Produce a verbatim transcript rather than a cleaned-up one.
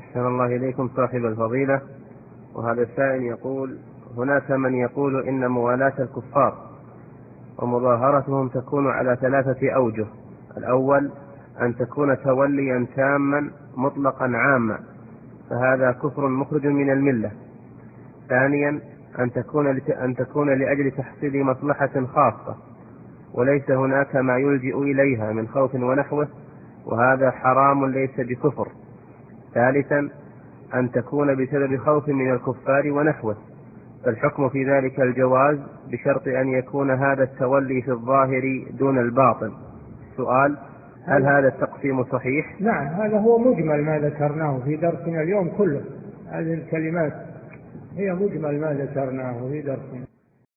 أحسن الله إليكم صاحب الفضيلة. وهذا السائل يقول: هناك من يقول إن موالاة الكفار ومظاهرتهم تكون على ثلاثة أوجه. الأول أن تكون توليا تاما مطلقا عاما، فهذا كفر مخرج من الملة. ثانيا أن تكون, أن تكون لأجل تحصيل مصلحة خاصة وليس هناك ما يلجئ إليها من خوف ونحوه، وهذا حرام ليس بكفر. ثالثا أن تكون بسبب خوف من الكفار ونحوه، فالحكم في ذلك الجواز بشرط أن يكون هذا التولي في الظاهر دون الباطن. سؤال: هل هذا التقسيم صحيح؟ نعم، هذا هو مجمل ما ذكرناه في درسنا اليوم كله. هذه الكلمات هي مجمل ما ذكرناه في درسنا.